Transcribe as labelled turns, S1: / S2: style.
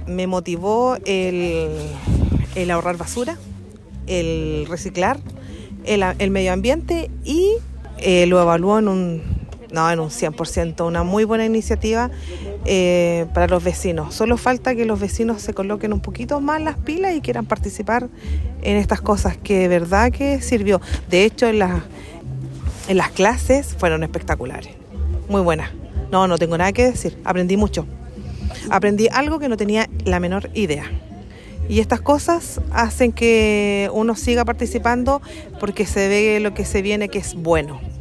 S1: me motivó el ahorrar basura, el reciclar, el medio ambiente y lo evaluó en un 100%, una muy buena iniciativa para los vecinos. Solo falta que los vecinos se coloquen un poquito más las pilas y quieran participar en estas cosas, que de verdad que sirvió. De hecho, en las clases fueron espectaculares, muy buenas. No tengo nada que decir, aprendí mucho. Aprendí algo que no tenía la menor idea. Y estas cosas hacen que uno siga participando porque se ve lo que se viene, que es bueno.